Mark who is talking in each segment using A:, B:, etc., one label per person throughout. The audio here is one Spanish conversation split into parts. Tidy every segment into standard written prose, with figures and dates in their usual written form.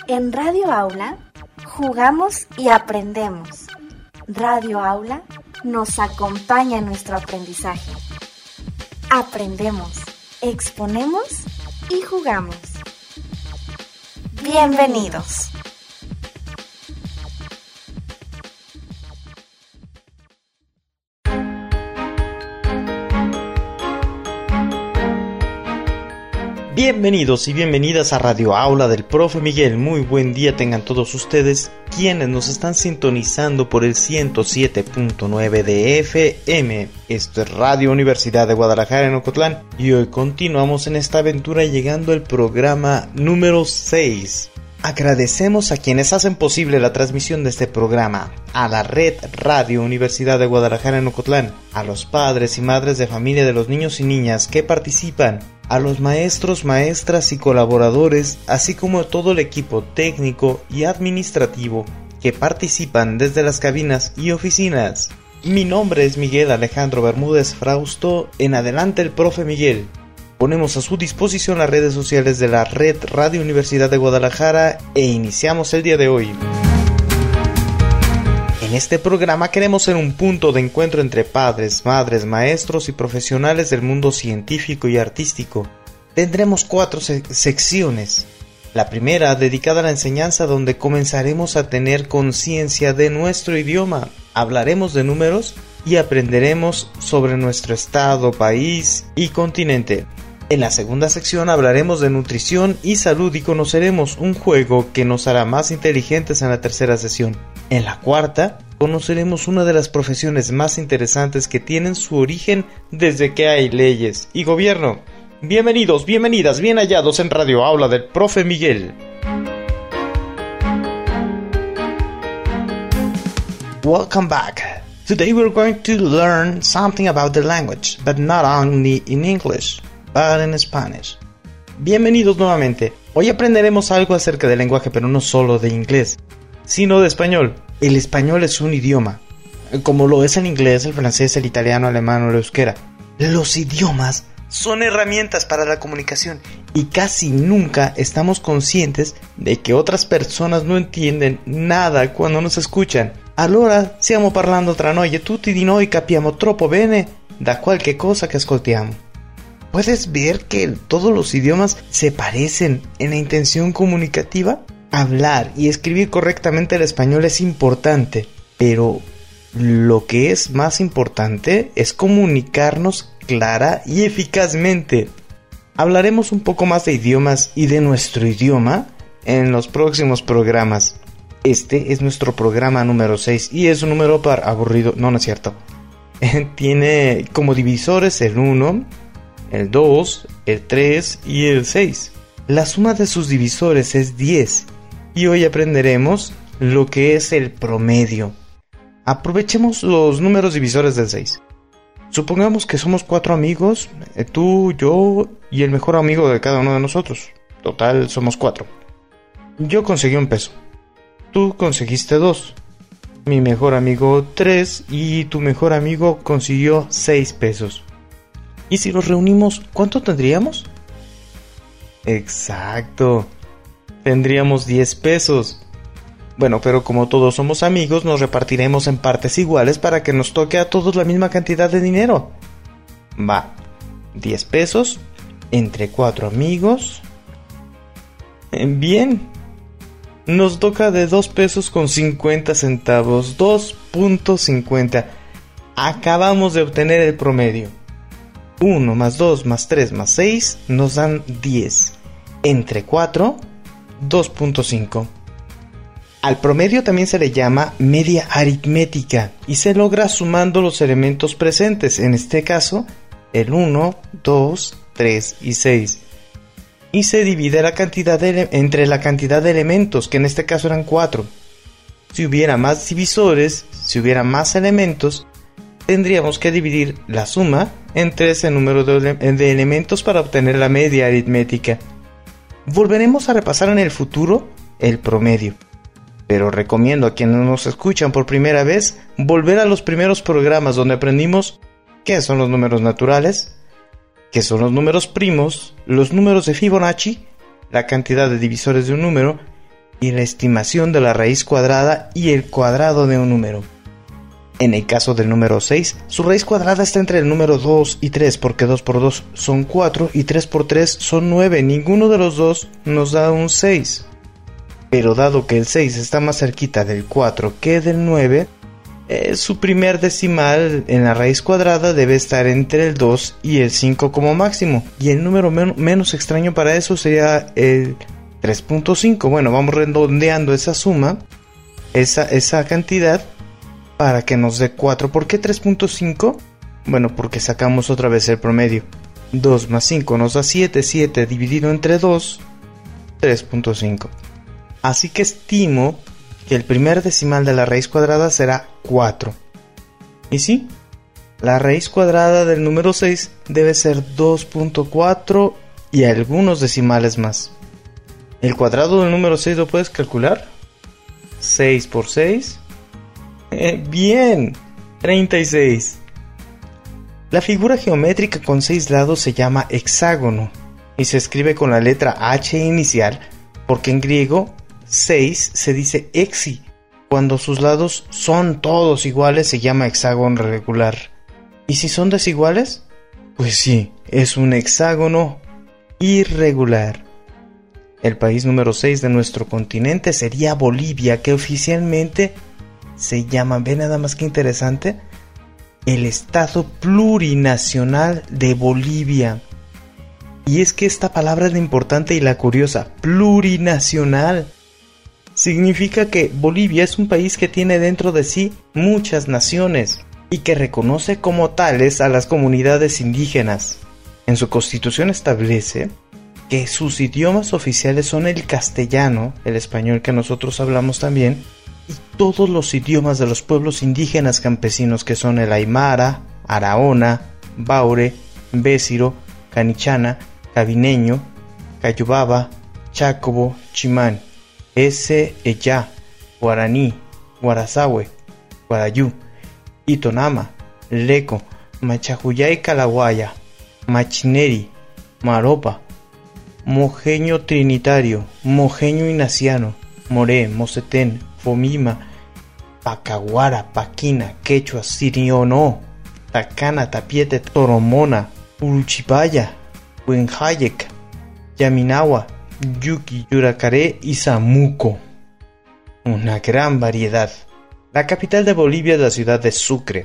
A: En Radio Aula jugamos y aprendemos. Radio Aula nos acompaña en nuestro aprendizaje. Aprendemos, exponemos y jugamos. Bienvenidos.
B: Bienvenidos y bienvenidas a Radio Aula del Profe Miguel. Muy buen día tengan todos ustedes quienes nos están sintonizando por el 107.9 de FM. Esto es Radio Universidad de Guadalajara en Ocotlán y hoy continuamos en esta aventura llegando al programa número 6. Agradecemos a quienes hacen posible la transmisión de este programa, a la red Radio Universidad de Guadalajara en Ocotlán, a los padres y madres de familia de los niños y niñas que participan, a los maestros, maestras y colaboradores, así como a todo el equipo técnico y administrativo que participan desde las cabinas y oficinas. Mi nombre es Miguel Alejandro Bermúdez Frausto, en adelante el Profe Miguel. Ponemos a su disposición las redes sociales de la red Radio Universidad de Guadalajara e iniciamos el día de hoy. En este programa queremos ser un punto de encuentro entre padres, madres, maestros y profesionales del mundo científico y artístico. Tendremos 4 secciones. La primera dedicada a la enseñanza, donde comenzaremos a tener conciencia de nuestro idioma. Hablaremos de números y aprenderemos sobre nuestro estado, país y continente. En la segunda sección hablaremos de nutrición y salud y conoceremos un juego que nos hará más inteligentes en la tercera sesión. En la cuarta, conoceremos una de las profesiones más interesantes que tienen su origen desde que hay leyes y gobierno. Bienvenidos, bienvenidas, bien hallados en Radio Aula del Profe Miguel. Welcome back. Today we're going to learn something about the language, but not only in English, but in Spanish. Bienvenidos nuevamente. Hoy aprenderemos algo acerca del lenguaje, pero no solo de inglés, sino de español. El español es un idioma, como lo es el inglés, el francés, el italiano, el alemán o el euskera. Los idiomas son herramientas para la comunicación y casi nunca estamos conscientes de que otras personas no entienden nada cuando nos escuchan. Allora stiamo parlando tra noi e tutti di noi capiamo troppo bene da qualche cosa che ascoltiamo. ¿Puedes ver que todos los idiomas se parecen en la intención comunicativa? Hablar y escribir correctamente el español es importante, pero lo que es más importante es comunicarnos clara y eficazmente. Hablaremos un poco más de idiomas y de nuestro idioma en los próximos programas. Este es nuestro programa número 6 y es un número para aburrido, no es cierto. Tiene como divisores el 1, el 2, el 3 y el 6. La suma de sus divisores es 10 y hoy aprenderemos lo que es el promedio. Aprovechemos los números divisores del 6. Supongamos que somos 4 amigos, tú, yo y el mejor amigo de cada uno de nosotros. Total, somos 4. Yo conseguí 1 peso. Tú conseguiste 2. Mi mejor amigo 3 y tu mejor amigo consiguió 6 pesos. Y si los reunimos, ¿cuánto tendríamos? Exacto. Tendríamos 10 pesos. Bueno, pero como todos somos amigos, nos repartiremos en partes iguales para que nos toque a todos la misma cantidad de dinero. Va, 10 pesos entre 4 amigos. Bien, nos toca de 2 pesos con 50 centavos, 2.50. Acabamos de obtener el promedio. 1 más 2 más 3 más 6 nos dan 10. Entre 4, 2.5. Al promedio también se le llama media aritmética y se logra sumando los elementos presentes, en este caso el 1, 2, 3 y 6. Y se divide la cantidad entre la cantidad de elementos, que en este caso eran 4. Si hubiera más divisores, si hubiera más elementos, tendríamos que dividir la suma entre ese número de elementos para obtener la media aritmética. Volveremos a repasar en el futuro el promedio, pero recomiendo a quienes nos escuchan por primera vez volver a los primeros programas donde aprendimos qué son los números naturales, qué son los números primos, los números de Fibonacci, la cantidad de divisores de un número y la estimación de la raíz cuadrada y el cuadrado de un número. En el caso del número 6, su raíz cuadrada está entre el número 2 y 3, porque 2 por 2 son 4 y 3 por 3 son 9. Ninguno de los dos nos da un 6. Pero dado que el 6 está más cerquita del 4 que del 9, su primer decimal en la raíz cuadrada debe estar entre el 2 y el 5 como máximo. Y el número menos extraño para eso sería el 3.5. Bueno, vamos redondeando esa suma, esa cantidad, para que nos dé 4. ¿Por qué 3.5? Bueno, porque sacamos otra vez el promedio. 2 más 5 nos da 7. 7 dividido entre 2, 3.5. Así que estimo que el primer decimal de la raíz cuadrada será 4. Y sí, la raíz cuadrada del número 6 debe ser 2.4 y algunos decimales más. ¿El cuadrado del número 6 lo puedes calcular? 6 por 6. Bien, 36. La figura geométrica con 6 lados se llama hexágono y se escribe con la letra H inicial porque en griego 6 se dice hexi. Cuando sus lados son todos iguales se llama hexágono regular. ¿Y si son desiguales? Pues sí, es un hexágono irregular. El país número 6 de nuestro continente sería Bolivia, que oficialmente se llama, ve nada más que interesante, el Estado Plurinacional de Bolivia. Y es que esta palabra es la importante y la curiosa, plurinacional. Significa que Bolivia es un país que tiene dentro de sí muchas naciones y que reconoce como tales a las comunidades indígenas. En su constitución establece que sus idiomas oficiales son el castellano, el español que nosotros hablamos también, y todos los idiomas de los pueblos indígenas campesinos que son el aymara, araona, baure, bésiro, canichana, cabineño, cayubaba, chácobo, chimán, ese, ellá, guaraní, guarazahue, guarayú, itonama, leco, machajuyay calaguaya, machineri, maropa, mojeño trinitario, mojeño ignaciano, moré, mosetén, fomima, pacaguara, paquina, quechua, sirionó, tacana, tapiete, toromona, uruchipaya, huenjayek, yaminawa, yuki, yuracaré y zamuco. Una gran variedad. La capital de Bolivia es la ciudad de Sucre.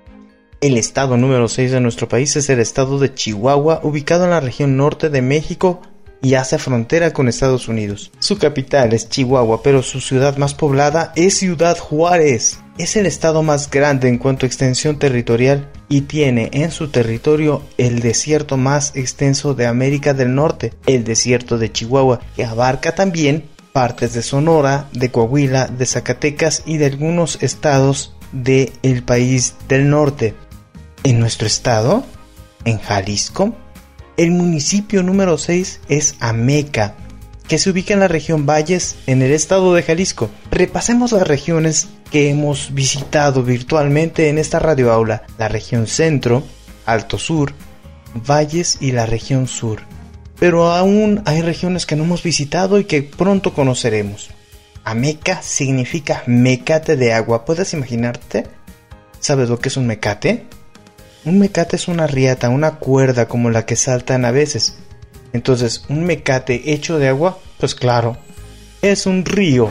B: El estado número 6 de nuestro país es el estado de Chihuahua, ubicado en la región norte de México y hace frontera con Estados Unidos. Su capital es Chihuahua, pero su ciudad más poblada es Ciudad Juárez. Es el estado más grande en cuanto a extensión territorial y tiene en su territorio el desierto más extenso de América del Norte, el desierto de Chihuahua, que abarca también partes de Sonora, de Coahuila, de Zacatecas y de algunos estados del país del norte. En nuestro estado, en Jalisco, el municipio número 6 es Ameca, que se ubica en la región Valles, en el estado de Jalisco. Repasemos las regiones que hemos visitado virtualmente en esta radio aula: la región centro, Alto Sur, Valles y la región sur. Pero aún hay regiones que no hemos visitado y que pronto conoceremos. Ameca significa mecate de agua. ¿Puedes imaginarte? ¿Sabes lo que es un mecate? Un mecate es una riata, una cuerda como la que saltan a veces. Entonces, un mecate hecho de agua, pues claro, es un río.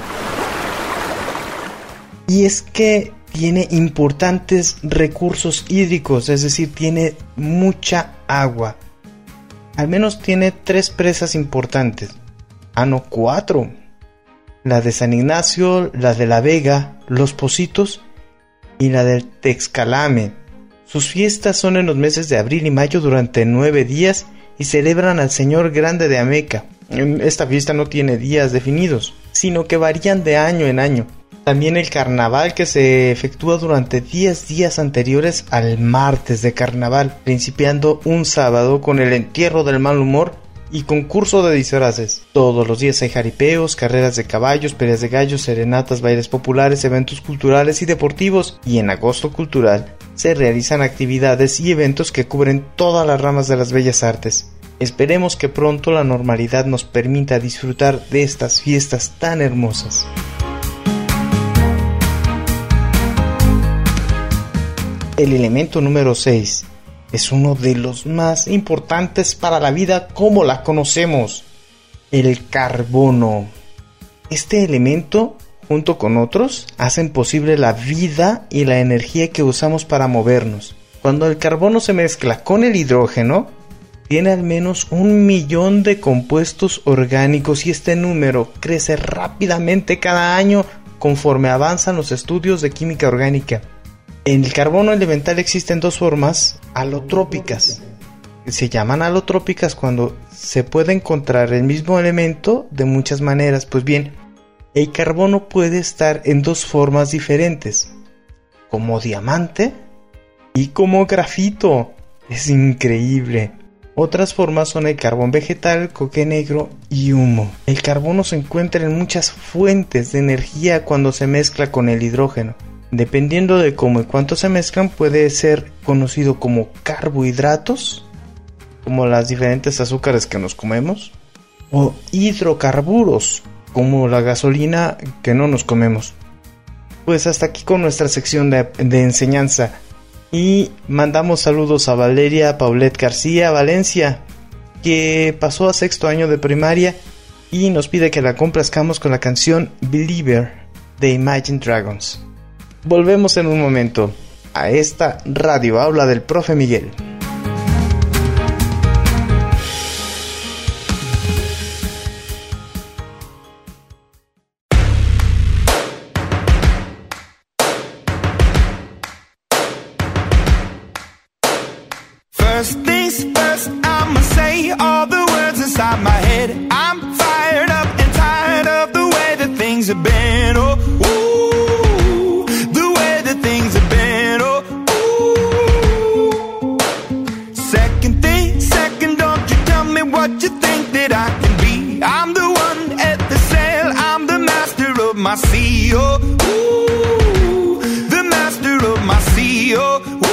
B: Y es que tiene importantes recursos hídricos, es decir, tiene mucha agua. Al menos tiene 3 presas importantes. Ah, no, 4. La de San Ignacio, la de La Vega, Los Pocitos y la del Texcalame. Sus fiestas son en los meses de abril y mayo durante 9 días y celebran al Señor Grande de Ameca. Esta fiesta no tiene días definidos, sino que varían de año en año. También el carnaval, que se efectúa durante 10 días anteriores al martes de carnaval, principiando un sábado con el entierro del mal humor y concurso de disfraces. Todos los días hay jaripeos, carreras de caballos, peleas de gallos, serenatas, bailes populares, eventos culturales y deportivos, y en agosto cultural se realizan actividades y eventos que cubren todas las ramas de las bellas artes. Esperemos que pronto la normalidad nos permita disfrutar de estas fiestas tan hermosas. El elemento número 6 es uno de los más importantes para la vida como la conocemos, el carbono. Este elemento, junto con otros, hacen posible la vida y la energía que usamos para movernos. Cuando el carbono se mezcla con el hidrógeno, tiene al menos 1 millón de compuestos orgánicos y este número crece rápidamente cada año conforme avanzan los estudios de química orgánica. En el carbono elemental existen 2 formas alotrópicas. Se llaman alotrópicas cuando se puede encontrar el mismo elemento de muchas maneras. Pues bien, el carbono puede estar en 2 formas diferentes, como diamante y como grafito. Es increíble. Otras formas son el carbón vegetal, coque negro y humo. El carbono se encuentra en muchas fuentes de energía cuando se mezcla con el hidrógeno. Dependiendo de cómo y cuánto se mezclan, puede ser conocido como carbohidratos, como las diferentes azúcares que nos comemos, o hidrocarburos, como la gasolina que no nos comemos. Pues hasta aquí con nuestra sección de enseñanza. Y mandamos saludos a Valeria Paulette García Valencia, que pasó a 6º año de primaria y nos pide que la complazcamos con la canción Believer de Imagine Dragons. Volvemos en un momento a esta radio aula del profe Miguel.
C: First things first, I'ma say all the words inside my head. I'm fired up and tired of the way that things have been. Oh, ooh, the way that things have been. Oh, ooh. Second thing, second, don't you tell me what you think that I can be. I'm the one at the sail, I'm the master of my sea. Oh, ooh, the master of my sea. Oh, ooh.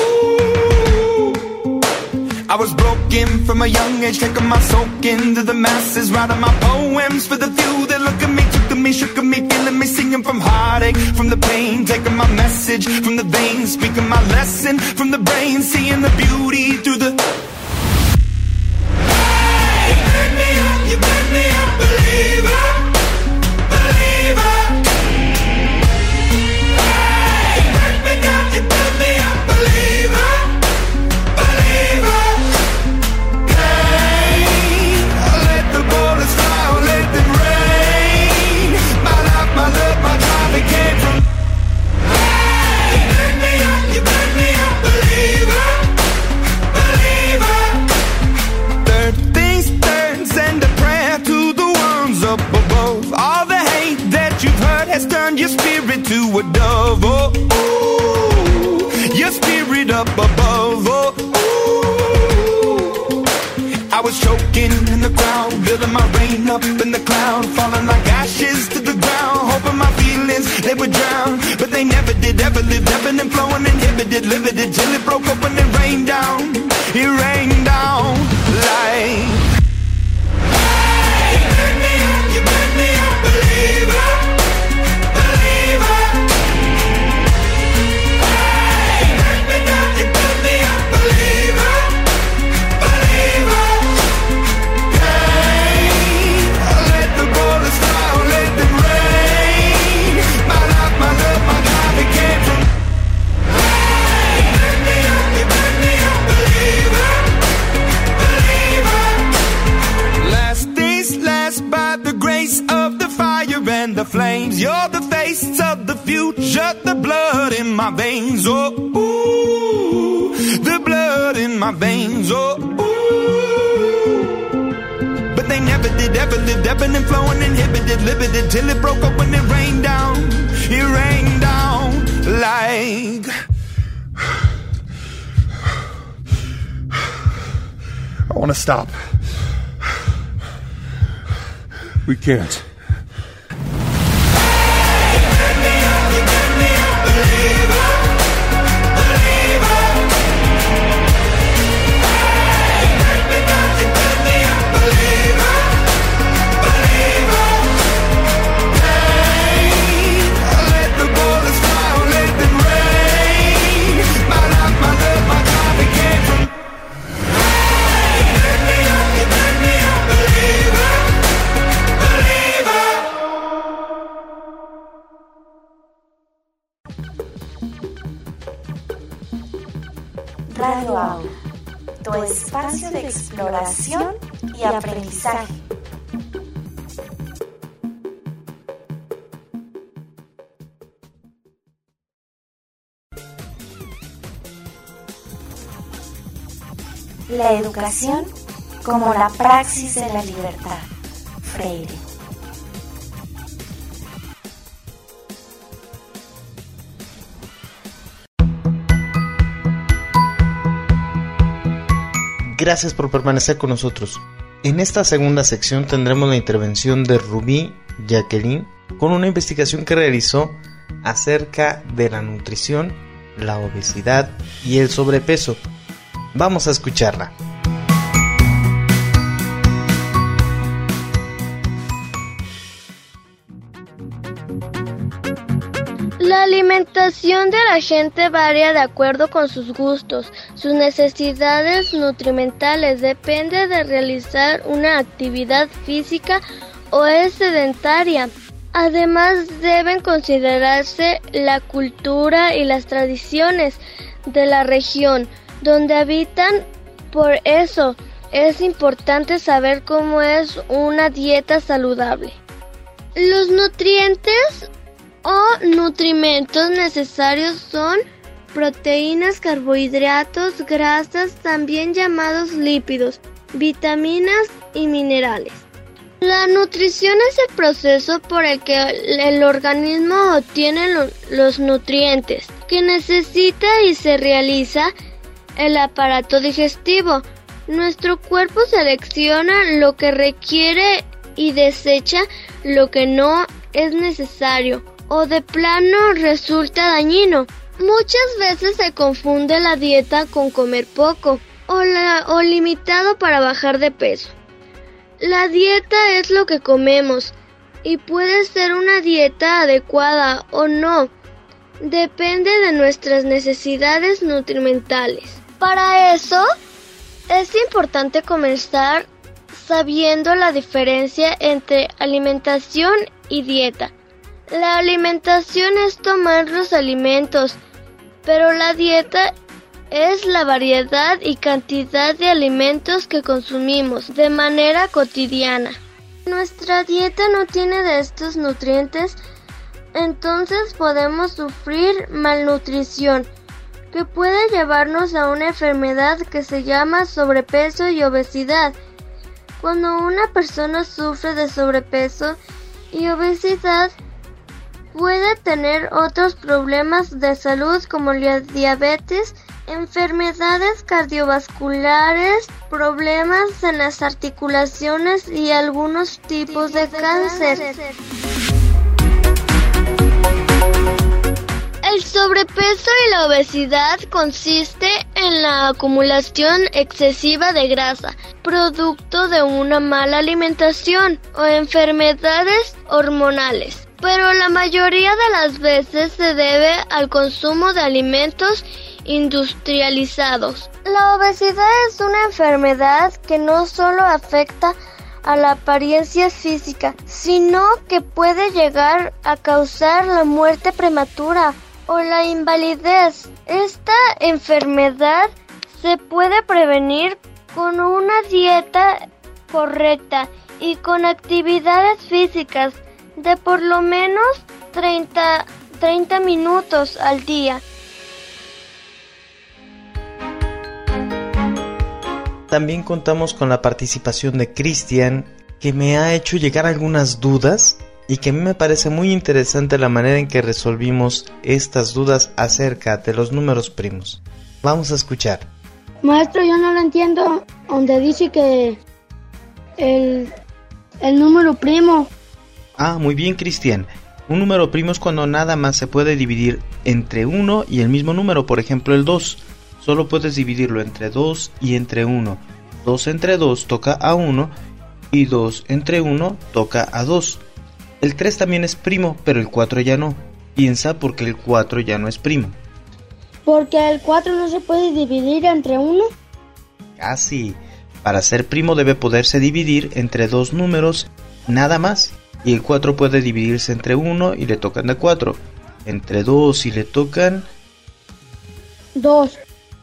C: I was broken from a young age, taking my soak into the masses, writing my poems for the few that look at me, took to me, shook at me, feeling me, singing from heartache, from the pain, taking my message from the veins, speaking my lesson from the brain, seeing the beauty through the... Hey, you make me up, believer, believer. Hey, you make me up, believer. Your spirit to a dove, oh, ooh, your spirit up above, oh, ooh. I was choking in the crowd, building my rain up in the cloud, falling like ashes to the ground, hoping my feelings, they would drown, but they never did, ever lived, ebbing and flowing, inhibited, limited, till it broke up when it rained down like... Hey, you make me up, believer. The flames, you're the face of the future, the blood in my veins, oh, ooh, the blood in my veins, oh, ooh. But they never did, ever lived, ebbing and flowing, inhibited, limited, till it broke up when it rained down like...
D: I want to stop. We can't.
C: Believer, believer. Hey, make me up,
A: Radio Aula, tu espacio de exploración y aprendizaje. La educación como la praxis de la libertad. Freire.
B: Gracias por permanecer con nosotros. En esta segunda sección tendremos la intervención de Rubí Jacqueline con una investigación que realizó acerca de la nutrición, la obesidad y el sobrepeso. Vamos a escucharla.
E: La alimentación de la gente varía de acuerdo con sus gustos. Sus necesidades nutrimentales depende de realizar una actividad física o es sedentaria. Además, deben considerarse la cultura y las tradiciones de la región donde habitan. Por eso, es importante saber cómo es una dieta saludable. Los nutrientes o nutrimentos necesarios son proteínas, carbohidratos, grasas, también llamados lípidos, vitaminas y minerales. La nutrición es el proceso por el que el organismo obtiene los nutrientes que necesita y se realiza el aparato digestivo. Nuestro cuerpo selecciona lo que requiere y desecha lo que no es necesario o de plano resulta dañino. Muchas veces se confunde la dieta con comer poco o limitado para bajar de peso. La dieta es lo que comemos y puede ser una dieta adecuada o no. Depende de nuestras necesidades nutrimentales. Para eso, es importante comenzar sabiendo la diferencia entre alimentación y dieta. La alimentación es tomar los alimentos, pero la dieta es la variedad y cantidad de alimentos que consumimos de manera cotidiana. Nuestra dieta no tiene de estos nutrientes, entonces podemos sufrir malnutrición, que puede llevarnos a una enfermedad que se llama sobrepeso y obesidad. Cuando una persona sufre de sobrepeso y obesidad, puede tener otros problemas de salud como la diabetes, enfermedades cardiovasculares, problemas en las articulaciones y algunos tipos de cáncer. El sobrepeso y la obesidad consiste en la acumulación excesiva de grasa, producto de una mala alimentación o enfermedades hormonales. Pero la mayoría de las veces se debe al consumo de alimentos industrializados. La obesidad es una enfermedad que no solo afecta a la apariencia física, sino que puede llegar a causar la muerte prematura o la invalidez. Esta enfermedad se puede prevenir con una dieta correcta y con actividades físicas de por lo menos 30 minutos al día.
B: También contamos con la participación de Cristian, que me ha hecho llegar algunas dudas y que a mí me parece muy interesante la manera en que resolvimos estas dudas acerca de los números primos. Vamos a escuchar.
F: Maestro, yo no lo entiendo donde dice que el número primo.
B: Ah, muy bien, Cristian. Un número primo es cuando nada más se puede dividir entre 1 y el mismo número, por ejemplo el 2. Solo puedes dividirlo entre 2 y entre 1. 2 entre 2 toca a 1 y 2 entre 1 toca a 2. El 3 también es primo, pero el 4 ya no. Piensa por qué el 4 ya no es primo.
F: Porque el 4 no se puede dividir entre 1.
B: Casi. Para ser primo debe poderse dividir entre dos números nada más. Y el 4 puede dividirse entre 1 y le tocan de 4. Entre 2 y le tocan
F: 2.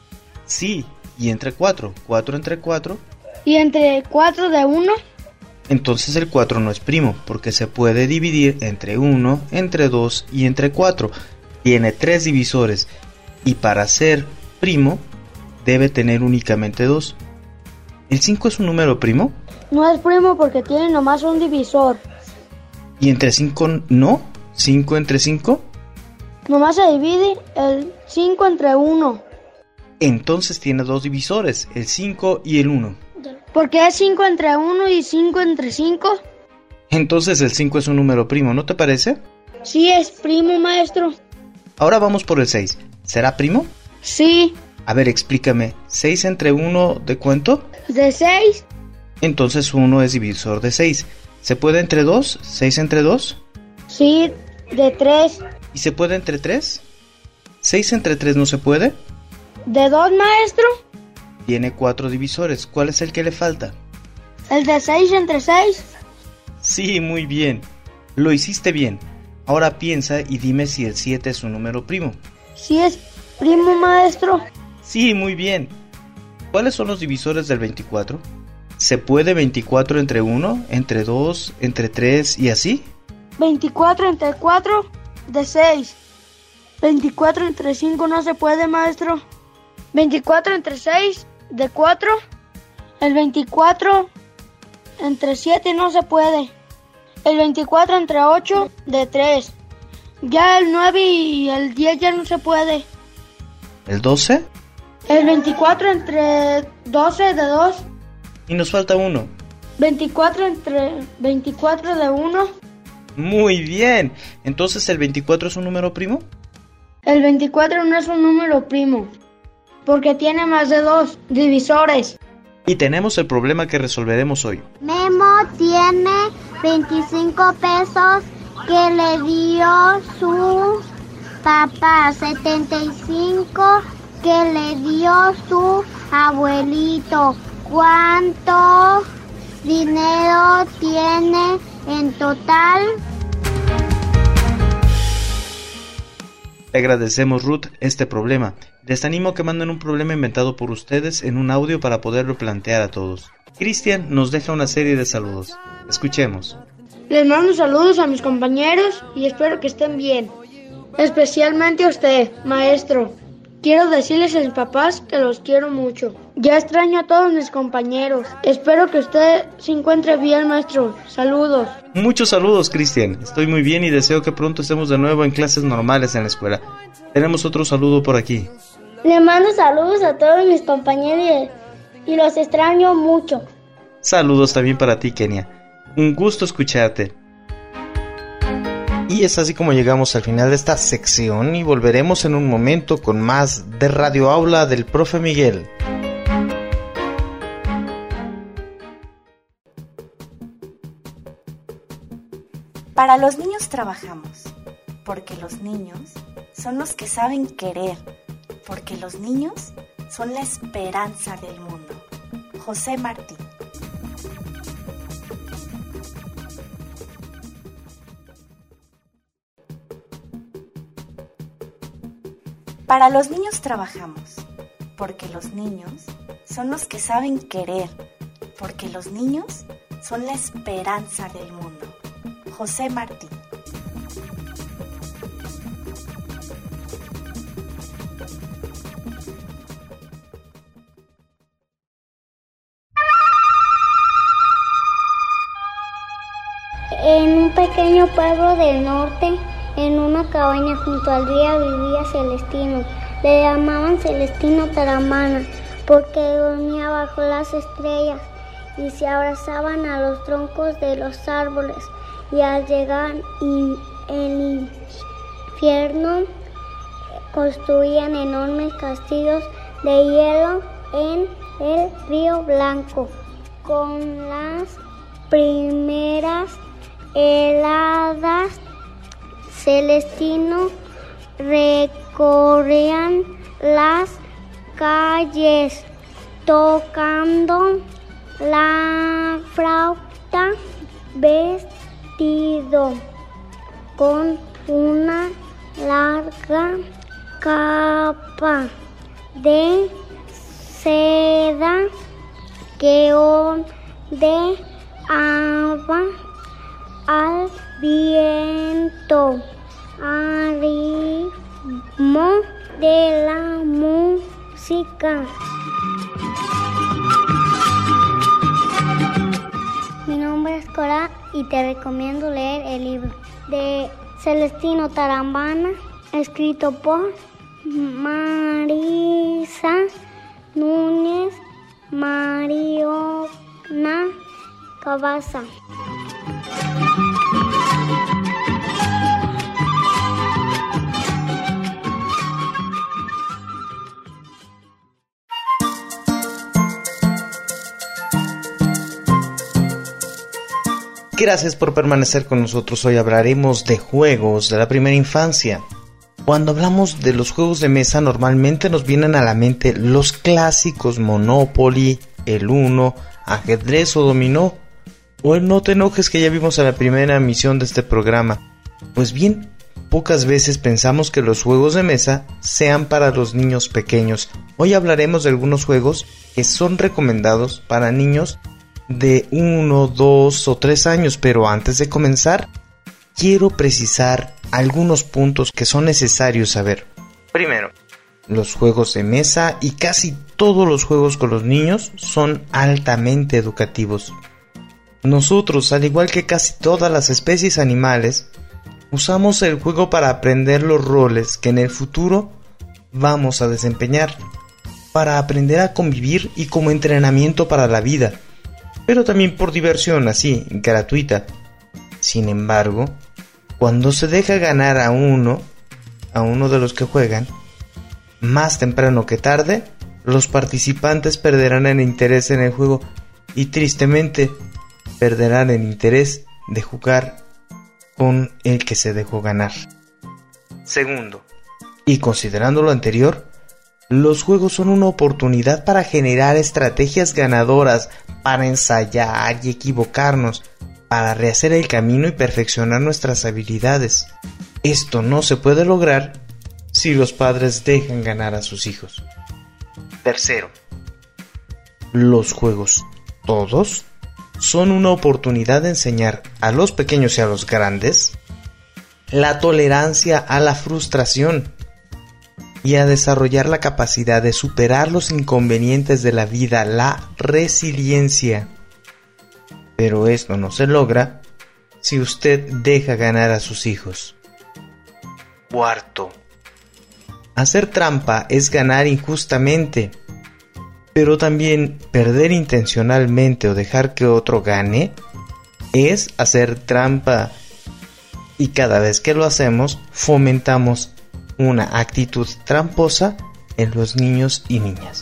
B: Sí, y entre 4. 4 entre 4.
F: ¿Y entre 4 de 1?
B: Entonces el 4 no es primo, porque se puede dividir entre 1, entre 2 y entre 4. Tiene 3 divisores, y para ser primo, debe tener únicamente 2. ¿El 5 es un número primo?
F: No es primo porque tiene nomás un divisor.
B: ¿Y entre 5 no? ¿5 entre 5?
F: Nomás se divide el 5 entre 1.
B: Entonces tiene 2 divisores, el 5 y el 1.
F: ¿Por qué es 5 entre 1 y 5 entre 5?
B: Entonces el 5 es un número primo, ¿no te parece?
F: Sí, es primo, maestro.
B: Ahora vamos por el 6. ¿Será primo?
F: Sí.
B: A ver, explícame. ¿6 entre 1 de cuánto?
F: ¿De 6?
B: Entonces 1 es divisor de 6. ¿Se puede entre 2? ¿6 entre 2?
F: Sí, de 3.
B: ¿Y se puede entre 3? ¿6 entre 3 no se puede?
F: ¿De 2, maestro?
B: Tiene 4 divisores. ¿Cuál es el que le falta?
F: ¿El de 6 entre 6?
B: Sí, muy bien. Lo hiciste bien. Ahora piensa y dime si el 7 es un número primo.
F: Sí, es primo, maestro.
B: Sí, muy bien. ¿Cuáles son los divisores del 24? ¿Se puede 24 entre 1, entre 2, entre 3 y así?
F: 24 entre 4, de 6. 24 entre 5 no se puede, maestro. 24 entre 6, de 4. El 24 entre 7 no se puede. El 24 entre 8, de 3. Ya el 9 y el 10 ya no se puede.
B: ¿El 12?
F: El 24 entre 12, de 2.
B: Y nos falta uno.
F: 24 entre 24 de 1.
B: Muy bien. Entonces, ¿el 24 es un número primo?
F: El 24 no es un número primo, porque tiene más de 2 divisores.
B: Y tenemos el problema que resolveremos hoy.
G: Memo tiene 25 pesos que le dio su papá, 75 que le dio su abuelito. ¿Cuánto dinero tiene en total?
B: Te agradecemos, Ruth, este problema. Les animo a que manden un problema inventado por ustedes en un audio para poderlo plantear a todos. Cristian nos deja una serie de saludos. Escuchemos.
F: Les mando saludos a mis compañeros y espero que estén bien. Especialmente a usted, maestro. Quiero decirles a mis papás que los quiero mucho. Ya extraño a todos mis compañeros. Espero que usted se encuentre bien, maestro. Saludos.
B: Muchos saludos, Cristian. Estoy muy bien y deseo que pronto estemos de nuevo en clases normales en la escuela. Tenemos otro saludo por aquí.
E: Le mando saludos a todos mis compañeros y los extraño mucho.
B: Saludos también para ti, Kenia. Un gusto escucharte. Y es así como llegamos al final de esta sección y volveremos en un momento con más de Radio Aula del Profe Miguel.
A: Para los niños trabajamos, porque los niños son los que saben querer, porque los niños son la esperanza del mundo. José Martí. Para los niños trabajamos, porque los niños son los que saben querer, porque los niños son la esperanza del mundo. José Martí.
G: En un pequeño pueblo del norte, en una cabaña junto al río vivía Celestino. Le llamaban Celestino Taramana porque dormía bajo las estrellas y se abrazaban a los troncos de los árboles. Y al llegar el infierno, construían enormes castillos de hielo en el río Blanco. Con las primeras heladas, Celestino recorrían las calles tocando la flauta, vestido con una larga capa de seda que ondeaba al viento, al ritmo de la música. Mi nombre es Cora y te recomiendo leer el libro de Celestino Tarambana, escrito por Marisa Núñez Mariona Cabaza.
B: Gracias por permanecer con nosotros. Hoy hablaremos de juegos de la primera infancia. Cuando hablamos de los juegos de mesa, normalmente nos vienen a la mente los clásicos Monopoly, el Uno, ajedrez o dominó, o el No te enojes que ya vimos en la primera emisión de este programa. Pues bien, pocas veces pensamos que los juegos de mesa sean para los niños pequeños. Hoy hablaremos de algunos juegos que son recomendados para niños de 1, 2 o 3 años, pero antes de comenzar, quiero precisar algunos puntos que son necesarios saber. Primero, los juegos de mesa y casi todos los juegos con los niños son altamente educativos. Nosotros, al igual que casi todas las especies animales, usamos el juego para aprender los roles que en el futuro vamos a desempeñar, para aprender a convivir y como entrenamiento para la vida, pero también por diversión así, gratuita. Sin embargo, cuando se deja ganar a uno de los que juegan, más temprano que tarde, los participantes perderán el interés en el juego y tristemente perderán el interés de jugar con el que se dejó ganar. Segundo, y considerando lo anterior, los juegos son una oportunidad para generar estrategias ganadoras, para ensayar y equivocarnos, para rehacer el camino y perfeccionar nuestras habilidades. Esto no se puede lograr si los padres dejan ganar a sus hijos. Tercero, los juegos, todos, son una oportunidad de enseñar a los pequeños y a los grandes la tolerancia a la frustración y a desarrollar la capacidad de superar los inconvenientes de la vida, la resiliencia. Pero esto no se logra si usted deja ganar a sus hijos. Cuarto, hacer trampa es ganar injustamente, pero también perder intencionalmente o dejar que otro gane es hacer trampa. Y cada vez que lo hacemos, fomentamos una actitud tramposa en los niños y niñas.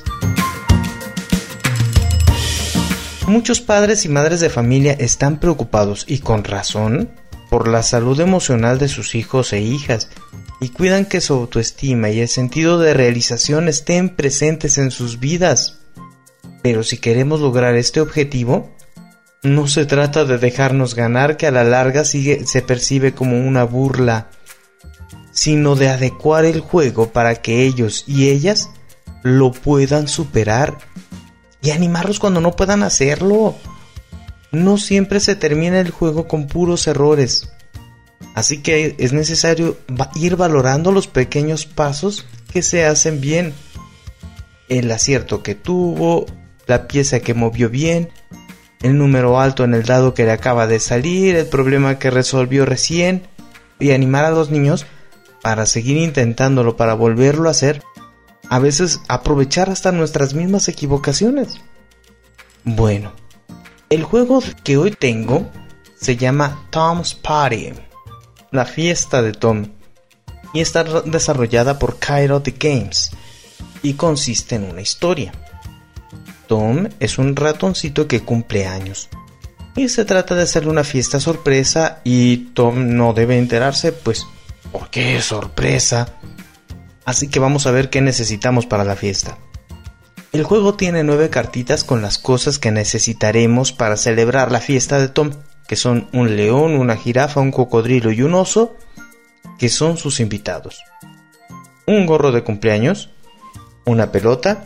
B: Muchos padres y madres de familia están preocupados, y con razón, por la salud emocional de sus hijos e hijas, y cuidan que su autoestima y el sentido de realización estén presentes en sus vidas. Pero si queremos lograr este objetivo, no se trata de dejarnos ganar, que a la larga se percibe como una burla, sino de adecuar el juego para que ellos y ellas lo puedan superar y animarlos cuando no puedan hacerlo. No siempre se termina el juego con puros errores, así que es necesario ir valorando los pequeños pasos que se hacen bien, el acierto que tuvo, la pieza que movió bien, el número alto en el dado que le acaba de salir, el problema que resolvió recién, y animar a los niños para seguir intentándolo, para volverlo a hacer, a veces aprovechar hasta nuestras mismas equivocaciones. Bueno, el juego que hoy tengo se llama Tom's Party, la fiesta de Tom, y está desarrollada por Chaotic Games, y consiste en una historia. Tom es un ratoncito que cumple años, y se trata de hacerle una fiesta sorpresa, y Tom no debe enterarse, pues, ¿por qué sorpresa? Así que vamos a ver qué necesitamos para la fiesta. El juego tiene 9 cartitas con las cosas que necesitaremos para celebrar la fiesta de Tom, que son un león, una jirafa, un cocodrilo y un oso, que son sus invitados. Un gorro de cumpleaños, una pelota,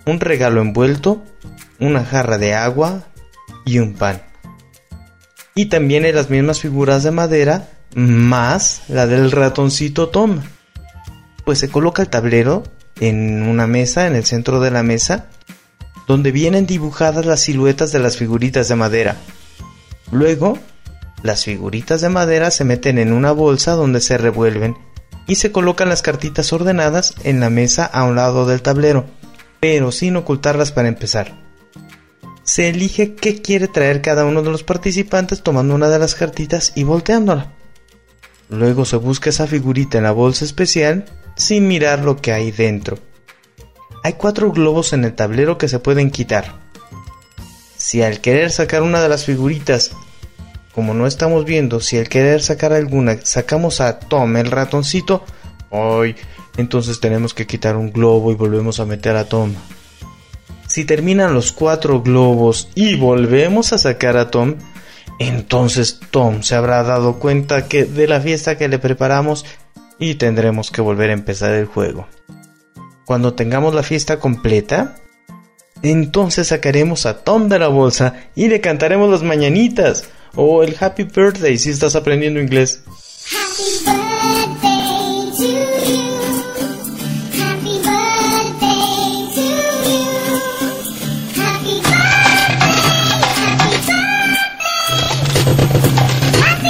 B: un regalo envuelto, una jarra de agua y un pan. Y también en las mismas figuras de madera, más la del ratoncito Tom. Pues se coloca el tablero en una mesa, en el centro de la mesa, donde vienen dibujadas las siluetas de las figuritas de madera. Luego, las figuritas de madera se meten en una bolsa donde se revuelven y se colocan las cartitas ordenadas en la mesa a un lado del tablero, pero sin ocultarlas para empezar. Se elige qué quiere traer cada uno de los participantes tomando una de las cartitas y volteándola. Luego se busca esa figurita en la bolsa especial sin mirar lo que hay dentro. Hay 4 globos en el tablero que se pueden quitar. Si al querer sacar una de las figuritas, como no estamos viendo, si al querer sacar alguna sacamos a Tom el ratoncito, entonces tenemos que quitar un globo y volvemos a meter a Tom. Si terminan los 4 globos y volvemos a sacar a Tom, entonces Tom se habrá dado cuenta de la fiesta que le preparamos y tendremos que volver a empezar el juego. Cuando tengamos la fiesta completa, entonces sacaremos a Tom de la bolsa y le cantaremos las mañanitas o el Happy Birthday si estás aprendiendo inglés.
G: Happy birthday to you. Happy birthday to you. Happy birthday. Happy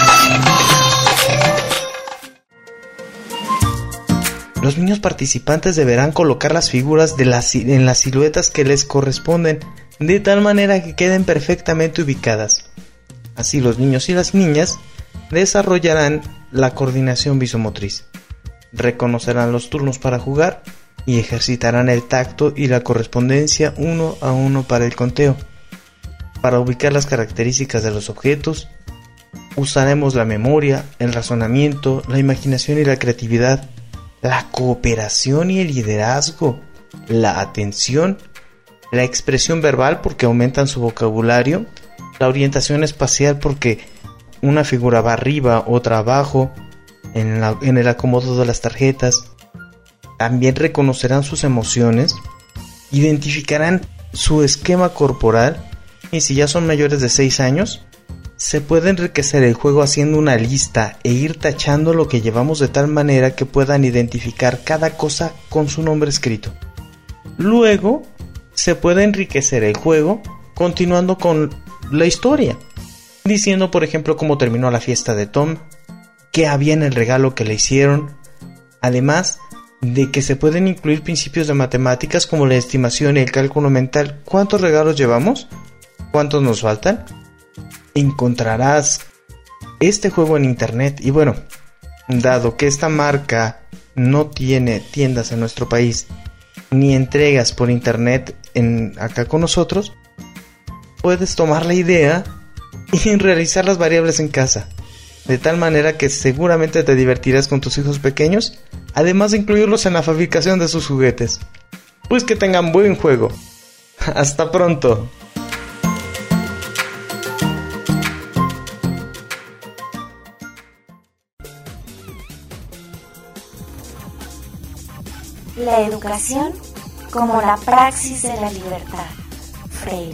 G: birthday.
B: Los niños participantes deberán colocar las figuras en las siluetas que les corresponden, de tal manera que queden perfectamente ubicadas. Así los niños y las niñas desarrollarán la coordinación visomotriz, reconocerán los turnos para jugar y ejercitarán el tacto y la correspondencia 1 a 1 para el conteo. Para ubicar las características de los objetos, usaremos la memoria, el razonamiento, la imaginación y la creatividad, la cooperación y el liderazgo, la atención, la expresión verbal porque aumentan su vocabulario, la orientación espacial porque una figura va arriba, otra abajo, en el acomodo de las tarjetas. También reconocerán sus emociones, identificarán su esquema corporal y si ya son mayores de 6 años, se puede enriquecer el juego haciendo una lista e ir tachando lo que llevamos de tal manera que puedan identificar cada cosa con su nombre escrito. Luego, se puede enriquecer el juego continuando con la historia, diciendo por ejemplo cómo terminó la fiesta de Tom, qué había en el regalo que le hicieron, además de que se pueden incluir principios de matemáticas como la estimación y el cálculo mental. ¿Cuántos regalos llevamos? ¿Cuántos nos faltan? Encontrarás este juego en internet y bueno, dado que esta marca no tiene tiendas en nuestro país ni entregas por internet acá con nosotros, puedes tomar la idea y realizar las variables en casa, de tal manera que seguramente te divertirás con tus hijos pequeños, además de incluirlos en la fabricación de sus juguetes. Pues que tengan buen juego. Hasta pronto.
A: La educación como la praxis de la libertad. Freire.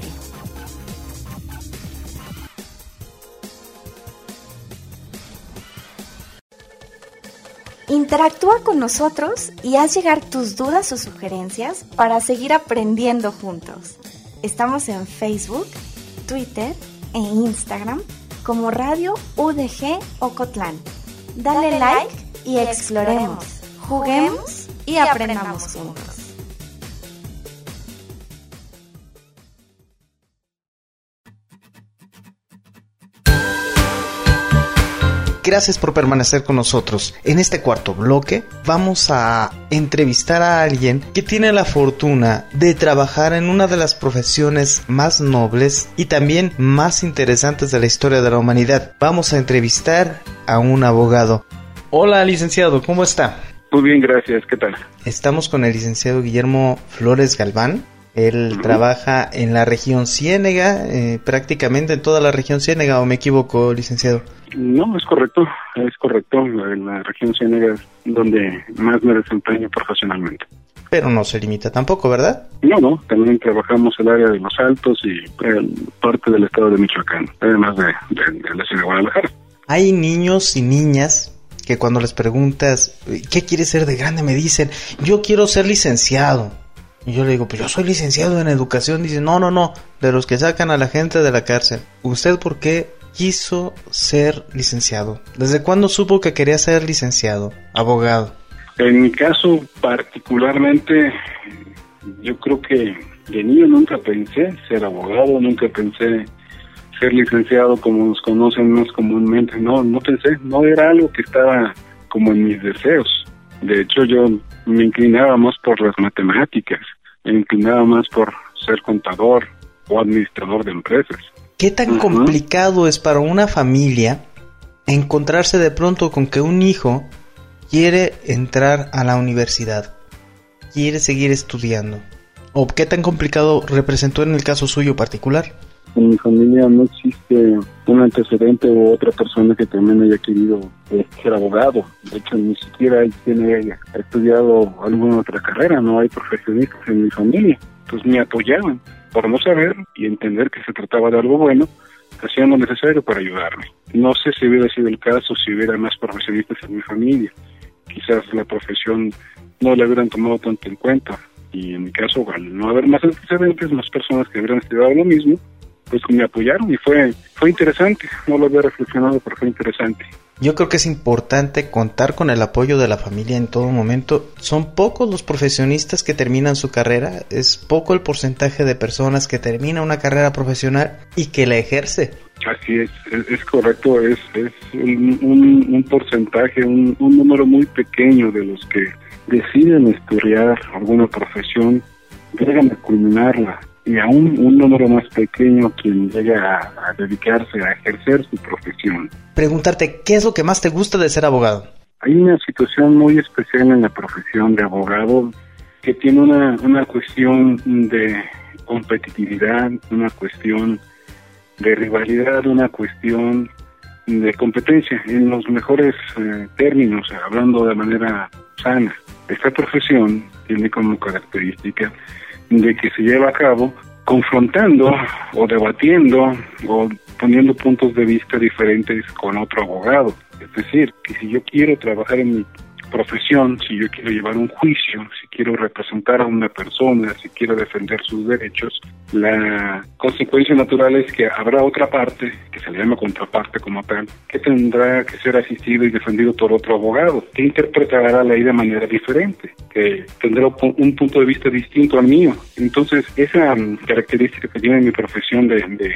A: Interactúa con nosotros y haz llegar tus dudas o sugerencias para seguir aprendiendo juntos. Estamos en Facebook, Twitter e Instagram como Radio UDG Ocotlán. Dale like y exploremos, juguemos y aprendamos juntos.
B: Gracias por permanecer con nosotros. En este cuarto bloque vamos a entrevistar a alguien que tiene la fortuna de trabajar en una de las profesiones más nobles y también más interesantes de la historia de la humanidad. Vamos a entrevistar a un abogado. Hola, licenciado, ¿cómo está?
H: Muy bien, gracias. ¿Qué tal?
B: Estamos con el licenciado Guillermo Flores Galván. Él trabaja en la región Ciénega, prácticamente en toda la región Ciénega, ¿o me equivoco, licenciado?
H: No, es correcto. En la región Ciénega es donde más me desempeño profesionalmente.
B: pero no se limita tampoco, ¿verdad?
H: No, también trabajamos el área de los Altos y parte del estado de Michoacán, además de la ciudad de Guadalajara.
B: Hay niños y niñas que cuando les preguntas, ¿qué quieres ser de grande? Me dicen, yo quiero ser licenciado. Y yo le digo, pues yo soy licenciado en educación. Dicen, no, de los que sacan a la gente de la cárcel. ¿Usted por qué quiso ser licenciado? ¿Desde cuándo supo que quería ser licenciado, abogado?
H: En mi caso particularmente, yo creo que de niño nunca pensé ser abogado, nunca pensé ser licenciado como nos conocen más comúnmente. No pensé, no era algo que estaba como en mis deseos. De hecho, yo me inclinaba más por las matemáticas, me inclinaba más por ser contador o administrador de empresas.
B: ¿Qué tan complicado es para una familia encontrarse de pronto con que un hijo quiere entrar a la universidad, quiere seguir estudiando? ¿O qué tan complicado representó en el caso suyo particular?
H: En mi familia no existe un antecedente o otra persona que también haya querido ser abogado. De hecho, ni siquiera él ha estudiado alguna otra carrera, no hay profesionistas en mi familia. Entonces me apoyaban por no saber y entender que se trataba de algo bueno, hacían lo necesario para ayudarme. No sé si hubiera sido el caso si hubiera más profesionistas en mi familia. Quizás la profesión no la hubieran tomado tanto en cuenta. Y en mi caso, al no haber más antecedentes, más personas que hubieran estudiado lo mismo, pues me apoyaron y fue interesante. No lo había reflexionado, pero fue interesante.
B: Yo creo que es importante contar con el apoyo de la familia en todo momento. Son pocos los profesionistas que terminan su carrera, es poco el porcentaje de personas que termina una carrera profesional y que la ejerce.
H: Así es correcto, es un porcentaje, un número muy pequeño de los que deciden estudiar alguna profesión, llegan a culminarla. Y aún un número más pequeño quien llega a dedicarse a ejercer su profesión.
B: Preguntarte, ¿qué es lo que más te gusta de ser abogado?
H: Hay una situación muy especial en la profesión de abogado que tiene una cuestión de competitividad, una cuestión de rivalidad, una cuestión de competencia, en los mejores términos, hablando de manera sana. Esta profesión tiene como característica de que se lleva a cabo confrontando o debatiendo o poniendo puntos de vista diferentes con otro abogado. Es decir, que si yo quiero trabajar en mi profesión, si yo quiero llevar un juicio, si quiero representar a una persona, si quiero defender sus derechos, la consecuencia natural es que habrá otra parte, que se le llama contraparte como tal, que tendrá que ser asistido y defendido por otro abogado, que interpretará la ley de manera diferente, que tendrá un punto de vista distinto al mío. Entonces, esa característica que tiene mi profesión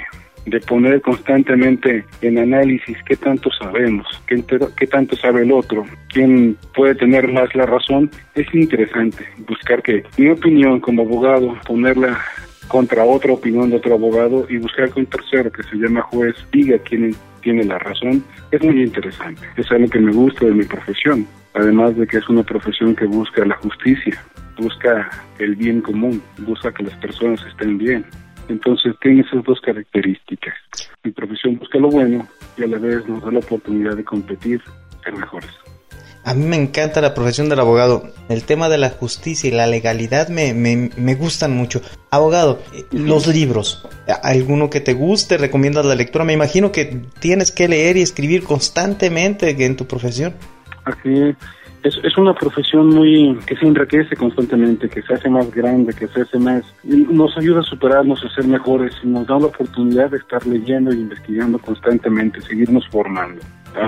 H: de poner constantemente en análisis qué tanto sabemos, qué tanto sabe el otro, quién puede tener más la razón, es interesante. Buscar que mi opinión como abogado, ponerla contra otra opinión de otro abogado y buscar que un tercero que se llama juez diga quién tiene la razón, es muy interesante. Es algo que me gusta de mi profesión, además de que es una profesión que busca la justicia, busca el bien común, busca que las personas estén bien. Entonces tiene esas dos características. Mi profesión busca lo bueno y a la vez nos da la oportunidad de competir, ser mejores.
B: A mí me encanta la profesión del abogado. El tema de la justicia y la legalidad me gustan mucho. Abogado, los libros. ¿Alguno que te guste? ¿Recomiendas la lectura? Me imagino que tienes que leer y escribir constantemente en tu profesión.
H: Así es. Es una profesión que se enriquece constantemente, que se hace más grande, que se hace más... Nos ayuda a superarnos, a ser mejores, y nos da la oportunidad de estar leyendo e investigando constantemente, seguirnos formando.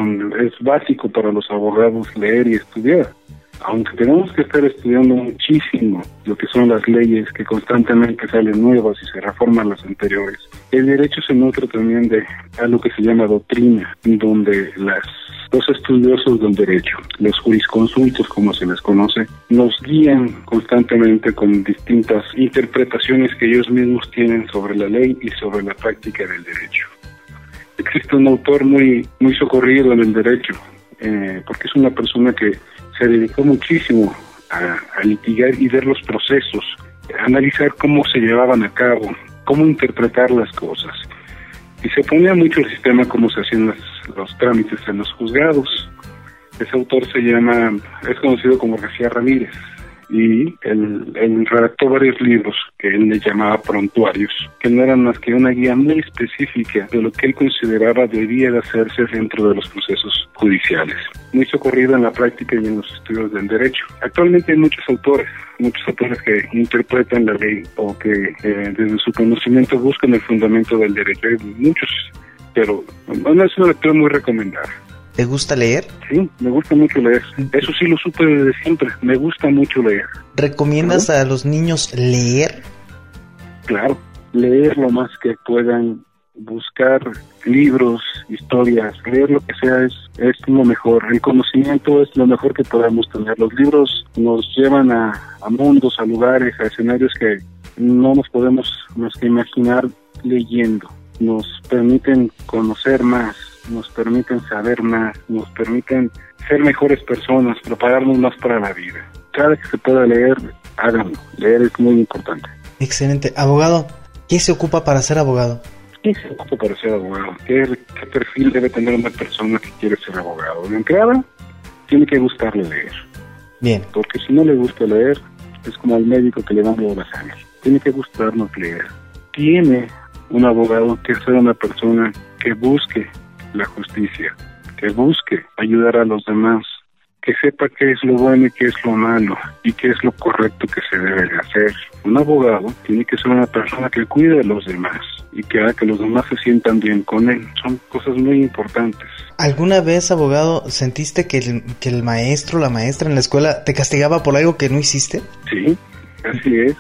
H: Es básico para los abogados leer y estudiar. Aunque tenemos que estar estudiando muchísimo lo que son las leyes, que constantemente salen nuevas y se reforman las anteriores, el derecho se nutre también de algo que se llama doctrina, donde los estudiosos del derecho, los jurisconsultos como se les conoce, nos guían constantemente con distintas interpretaciones que ellos mismos tienen sobre la ley y sobre la práctica del derecho. Existe un autor muy socorrido en el derecho, porque es una persona que se dedicó muchísimo a litigar y ver los procesos, a analizar cómo se llevaban a cabo, cómo interpretar las cosas. Y se ponía mucho el sistema, cómo se hacían los trámites en los juzgados. Ese autor es conocido como García Ramírez, y él redactó varios libros que él le llamaba prontuarios, que no eran más que una guía muy específica de lo que él consideraba debía de hacerse dentro de los procesos judiciales. Muy socorrido en la práctica y en los estudios del derecho. Actualmente hay muchos autores que interpretan la ley o que desde su conocimiento buscan el fundamento del derecho. Hay muchos, pero no es una lectura muy recomendada.
B: ¿Te gusta leer?
H: Sí, me gusta mucho leer. Eso sí lo supe desde siempre. Me gusta mucho leer.
B: ¿Recomiendas a los niños leer?
H: Claro, leer lo más que puedan, buscar libros, historias, leer lo que sea es lo mejor. El conocimiento es lo mejor que podamos tener. Los libros nos llevan a mundos, a lugares, a escenarios que no nos podemos más que imaginar leyendo. Nos permiten conocer más, nos permiten saber más, nos permiten ser mejores personas, prepararnos más para la vida. Cada que se pueda leer, háganlo. Leer es muy importante.
B: Excelente. Abogado, ¿qué se ocupa para ser abogado?
H: ¿Qué se ocupa para ser abogado? ¿Qué perfil debe tener una persona que quiere ser abogado? De entrada, tiene que gustarle leer.
B: Bien.
H: Porque si no le gusta leer, es como al médico que le dan la sangre. Tiene que gustarnos leer. Tiene un abogado que ser una persona que busque la justicia, que busque ayudar a los demás, que sepa qué es lo bueno y qué es lo malo y qué es lo correcto que se debe de hacer. Un abogado tiene que ser una persona que cuide a los demás y que haga que los demás se sientan bien con él. Son cosas muy importantes.
B: ¿Alguna vez, abogado, sentiste que el maestro, la maestra en la escuela te castigaba por algo que no hiciste?
H: Sí, así es.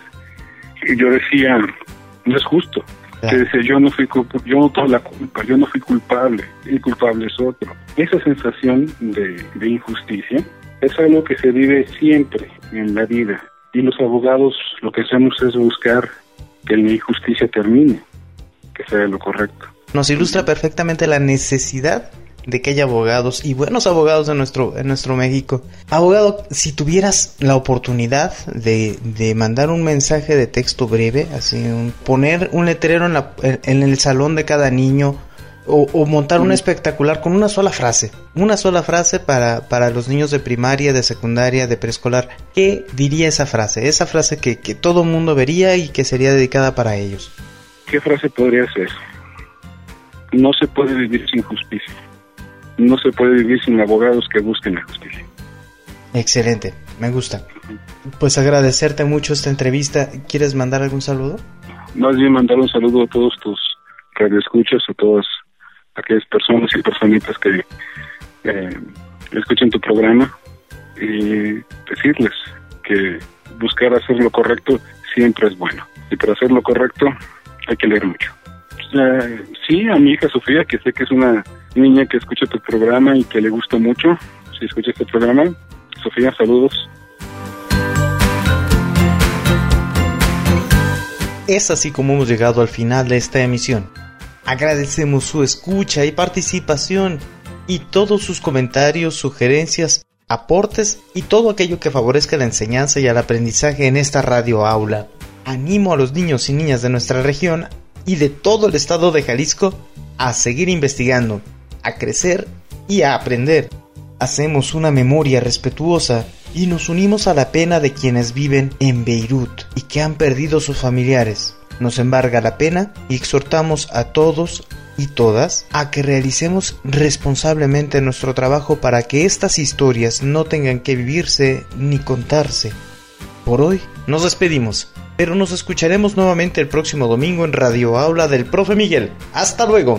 H: Y yo decía, no es justo.
B: Claro.
H: Que decía, yo no tengo la culpa, yo no fui culpable, el culpable es otro. Esa sensación de injusticia es algo que se vive siempre en la vida. Y los abogados lo que hacemos es buscar que la injusticia termine, que sea lo correcto.
B: Nos ilustra perfectamente la necesidad de que haya abogados y buenos abogados en nuestro México. Abogado, si tuvieras la oportunidad de mandar un mensaje de texto breve, así poner un letrero en el salón de cada niño o montar un espectacular con una sola frase para los niños de primaria, de secundaria, de preescolar, ¿qué diría esa frase? Esa frase que todo mundo vería y que sería dedicada para ellos.
H: ¿Qué frase podría ser? No se puede vivir sin justicia. No se puede vivir sin abogados que busquen la justicia.
B: Excelente, me gusta. Pues agradecerte mucho esta entrevista. ¿Quieres mandar algún saludo?
H: Más bien mandar un saludo a todos tus radioescuchas, a todas aquellas personas y personitas que escuchen tu programa y decirles que buscar hacer lo correcto siempre es bueno. Y para hacer lo correcto hay que leer mucho. Sí, a mi hija Sofía, que sé que es una niña que escucha tu programa y que le gusta mucho. Si escucha este programa, Sofía, saludos.
B: Es así como hemos llegado al final de esta emisión. Agradecemos su escucha y participación y todos sus comentarios, sugerencias, aportes y todo aquello que favorezca la enseñanza y el aprendizaje en esta radio aula. Animo a los niños y niñas de nuestra región y de todo el estado de Jalisco a seguir investigando, a crecer y a aprender. Hacemos una memoria respetuosa y nos unimos a la pena de quienes viven en Beirut y que han perdido sus familiares. Nos embarga la pena y exhortamos a todos y todas a que realicemos responsablemente nuestro trabajo para que estas historias no tengan que vivirse ni contarse. Por hoy nos despedimos, pero nos escucharemos nuevamente el próximo domingo en Radio Aula del Profe Miguel. ¡Hasta luego!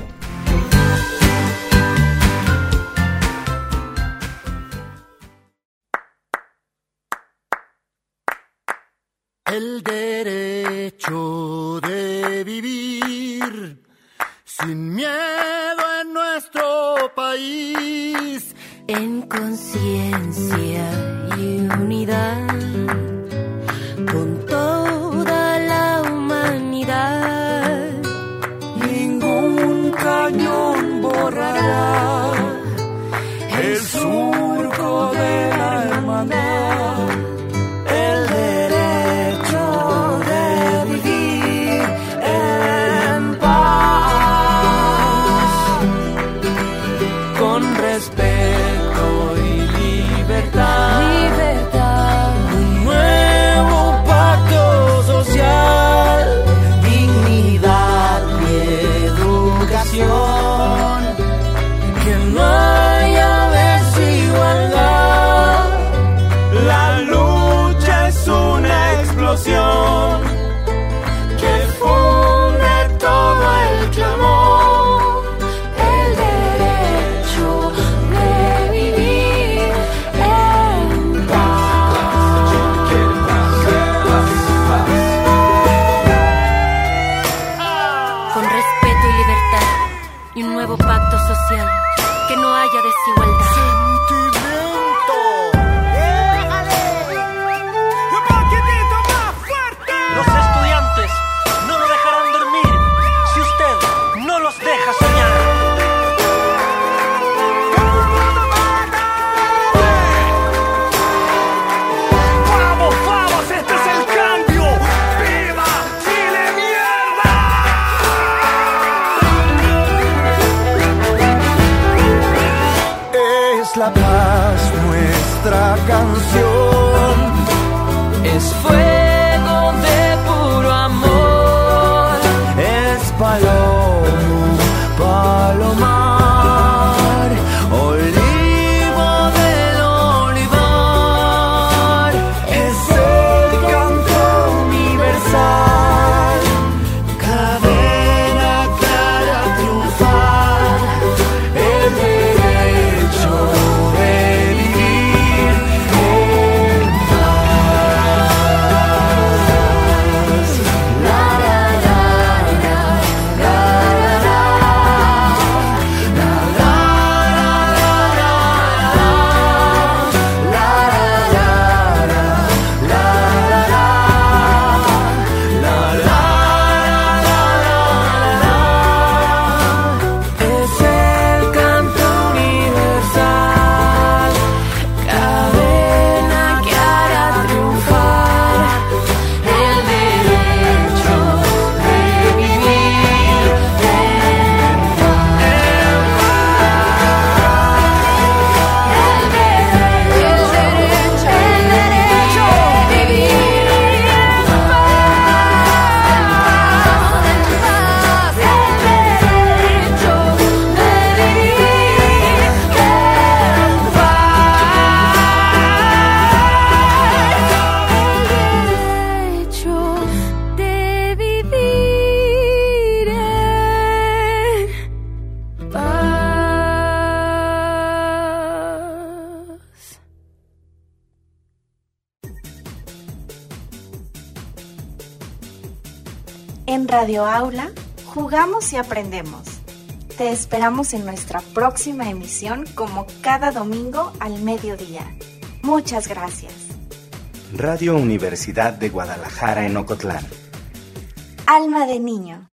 I: El derecho de vivir sin miedo en nuestro país,
J: en conciencia y unidad, con toda la humanidad.
I: Ningún cañón borrará el surco de la hermandad. El derecho de vivir en paz, con respeto y libertad. Un nuevo es la paz nuestra canción, es fuego de puro amor, es palomar, olivo del olivar, es el canto universal, cadena clara triunfar, el derecho de vivir en paz. La la la la la la la la es el canto universal, cadena que hará triunfar el derecho de vivir en paz. El derecho de vivir en paz. El derecho de vivir en paz.
A: En Radio Aula, jugamos y aprendemos. Te esperamos en nuestra próxima emisión como cada domingo al mediodía. Muchas gracias.
K: Radio Universidad de Guadalajara en Ocotlán.
A: Alma de niño.